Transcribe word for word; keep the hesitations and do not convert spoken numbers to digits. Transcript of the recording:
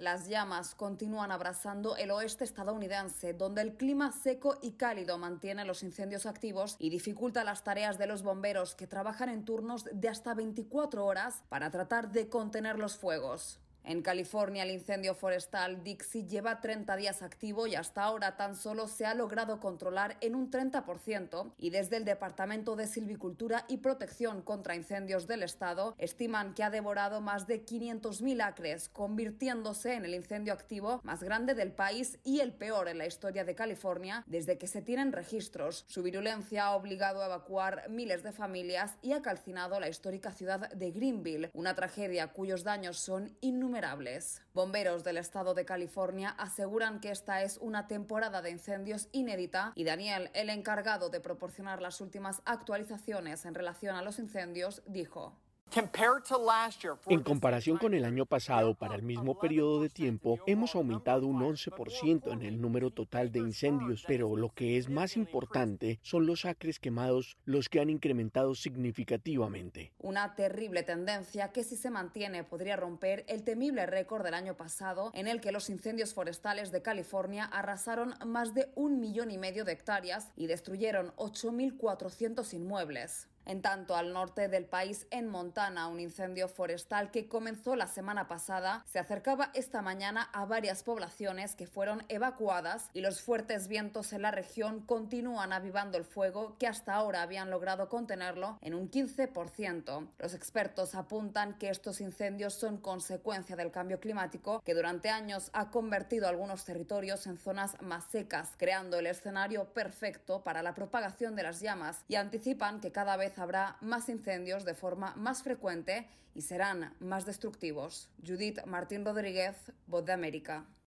las llamas continúan abrasando el oeste estadounidense, donde el clima seco y cálido mantiene los incendios activos y dificulta las tareas de los bomberos, que trabajan en turnos de hasta veinticuatro horas para tratar de contener los fuegos. En California, el incendio forestal Dixie lleva treinta días activo y hasta ahora tan solo se ha logrado controlar en un treinta por ciento, y desde el Departamento de Silvicultura y Protección contra Incendios del Estado estiman que ha devorado más de quinientos mil acres, convirtiéndose en el incendio activo más grande del país y el peor en la historia de California desde que se tienen registros. Su virulencia ha obligado a evacuar miles de familias y ha calcinado la histórica ciudad de Greenville, una tragedia cuyos daños son innumerables. Bomberos del estado de California aseguran que esta es una temporada de incendios inédita y Daniel, el encargado de proporcionar las últimas actualizaciones en relación a los incendios, dijo: En comparación con el año pasado, para el mismo periodo de tiempo, hemos aumentado un once por ciento en el número total de incendios, pero lo que es más importante son los acres quemados, los que han incrementado significativamente. Una terrible tendencia que, si se mantiene, podría romper el temible récord del año pasado, en el que los incendios forestales de California arrasaron más de un millón y medio de hectáreas y destruyeron ocho mil cuatrocientos inmuebles. En tanto, al norte del país, en Montana, un incendio forestal que comenzó la semana pasada se acercaba esta mañana a varias poblaciones que fueron evacuadas, y los fuertes vientos en la región continúan avivando el fuego, que hasta ahora habían logrado contenerlo en un quince por ciento. Los expertos apuntan que estos incendios son consecuencia del cambio climático, que durante años ha convertido algunos territorios en zonas más secas, creando el escenario perfecto para la propagación de las llamas, y anticipan que cada vez habrá más incendios de forma más frecuente y serán más destructivos. Judith Martín Rodríguez, Voz de América.